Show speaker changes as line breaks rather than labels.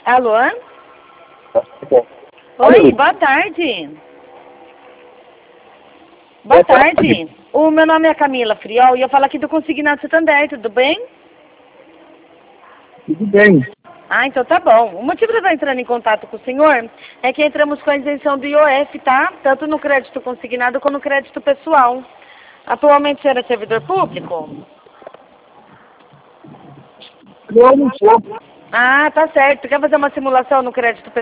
Alô?
Alô?
Oi, boa tarde. Boa tarde. O meu nome é Camila Friol e eu falo aqui do Consignado Santander, tudo bem?
Tudo bem.
Ah, então tá bom. O motivo de eu estar entrando em contato com o senhor é que entramos com a isenção do IOF, tá? Tanto no crédito consignado como no crédito pessoal. Atualmente o senhor é servidor público?
Eu não sou.
Ah, tá certo. Quer fazer uma simulação no crédito pessoal?